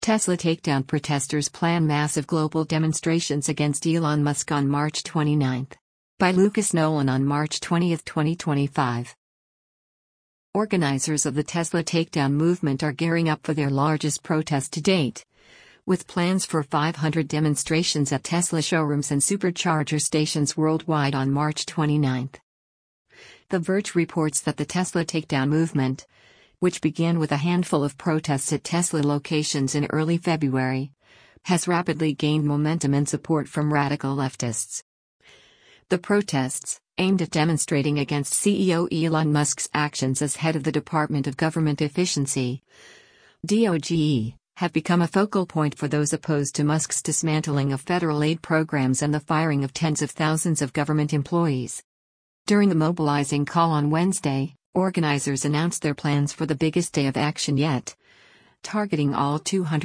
Tesla takedown protesters plan massive global demonstrations against Elon Musk on March 29. By Lucas Nolan on March 20, 2025. Organizers of the Tesla takedown movement are gearing up for their largest protest to date, with plans for 500 demonstrations at Tesla showrooms and supercharger stations worldwide on March 29. The Verge reports that the Tesla takedown movement, which began with a handful of protests at Tesla locations in early February, has rapidly gained momentum and support from radical leftists. The protests, aimed at demonstrating against CEO Elon Musk's actions as head of the Department of Government Efficiency, DOGE, have become a focal point for those opposed to Musk's dismantling of federal aid programs and the firing of tens of thousands of government employees. During the mobilizing call on Wednesday, organizers announced their plans for the biggest day of action yet, targeting all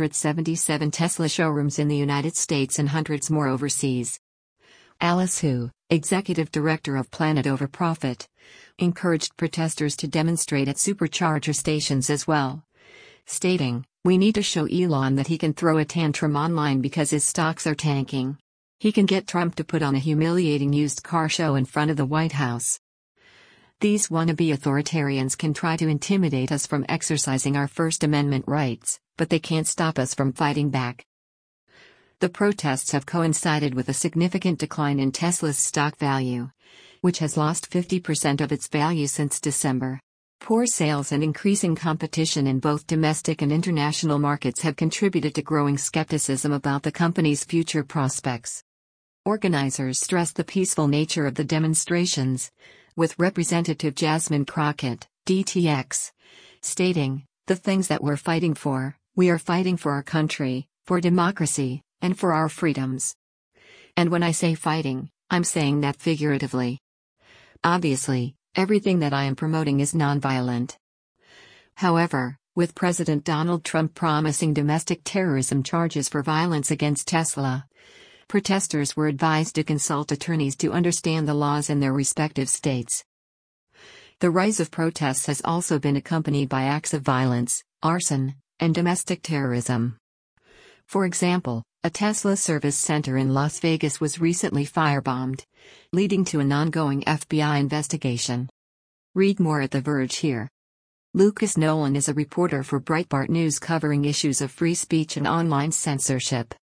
277 Tesla showrooms in the United States and hundreds more overseas. Alice Hu, executive director of Planet Over Profit, encouraged protesters to demonstrate at supercharger stations as well, stating, "We need to show Elon that he can throw a tantrum online because his stocks are tanking. He can get Trump to put on a humiliating used car show in front of the White House. These wannabe authoritarians can try to intimidate us from exercising our First Amendment rights, but they can't stop us from fighting back." The protests have coincided with a significant decline in Tesla's stock value, which has lost 50% of its value since December. Poor sales and increasing competition in both domestic and international markets have contributed to growing skepticism about the company's future prospects. Organizers stress the peaceful nature of the demonstrations, with Representative Jasmine Crockett, DTX, stating, "The things that we're fighting for, we are fighting for our country, for democracy, and for our freedoms. And when I say fighting, I'm saying that figuratively. Obviously, everything that I am promoting is nonviolent." However, with President Donald Trump promising domestic terrorism charges for violence against Tesla, protesters were advised to consult attorneys to understand the laws in their respective states. The rise of protests has also been accompanied by acts of violence, arson, and domestic terrorism. For example, a Tesla service center in Las Vegas was recently firebombed, leading to an ongoing FBI investigation. Read more at The Verge here. Lucas Nolan is a reporter for Breitbart News covering issues of free speech and online censorship.